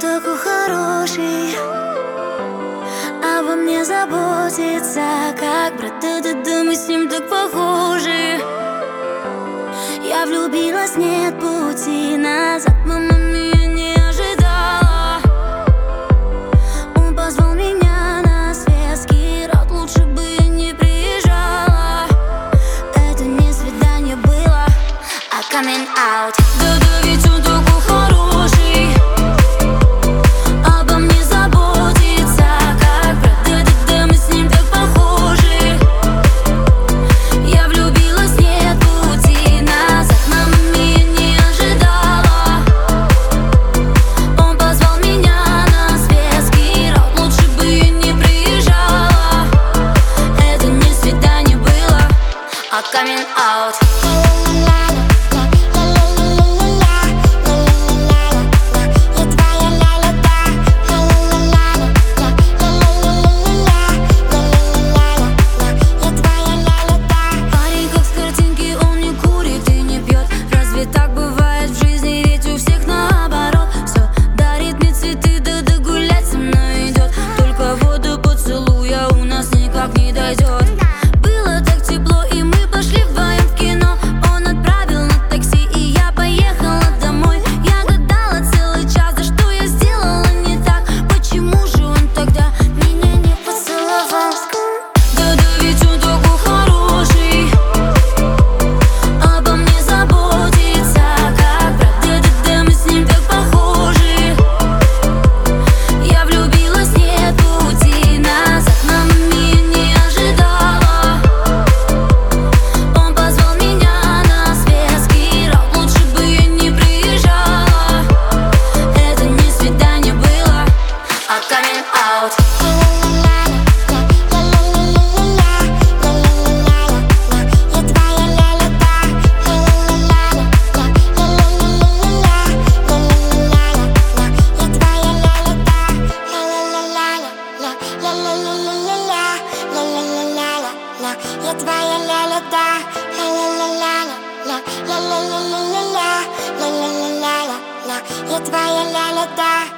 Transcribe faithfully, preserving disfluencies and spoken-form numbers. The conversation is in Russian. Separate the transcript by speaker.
Speaker 1: такой хороший, обо мне заботится, как брат, да-да-да, мы с ним так похожи. Я влюбилась, нет пути назад, мама меня не ожидала. Он позвал меня на светский рот, лучше бы я не приезжала. Это не свидание было, а coming out. Да-да, ведь он такой хороший, обо мне заботится, как брат, да-да-да, мы с ним так похожи. Я влюбилась, нет пути назад, мама меня не ожидала. Он позвал меня на светский рот, лучше бы я не приезжала. Это не свидание было, а coming out. Так бывает в жизни, ведь у всех наоборот. Все дарит мне цветы, да-да, гулять со мной идет. Только воду поцелуя у нас никак не дойдет. Было так тепло, и мы пошли вдвоем в кино. Он отправил на такси, и я поехала домой. Я гадала целый час, да что я сделала не так. Почему же он тогда меня не поцеловал? Да-да, ведь он такой хороший, обо мне заботится, как брат, да-да-да, мы с ним так похожи. Я влюбилась, нет пути назад, мама меня не ожидала. Он позвал меня на светский рот, лучше бы я не приезжала. Это не свидание было, а coming out. Я твоя ля-ля-да, ля-ля-ля-ля, ля-ля-ля-ля-ля-ля, ля-ля-ля-ля-ля, я твоя ля-ля-да.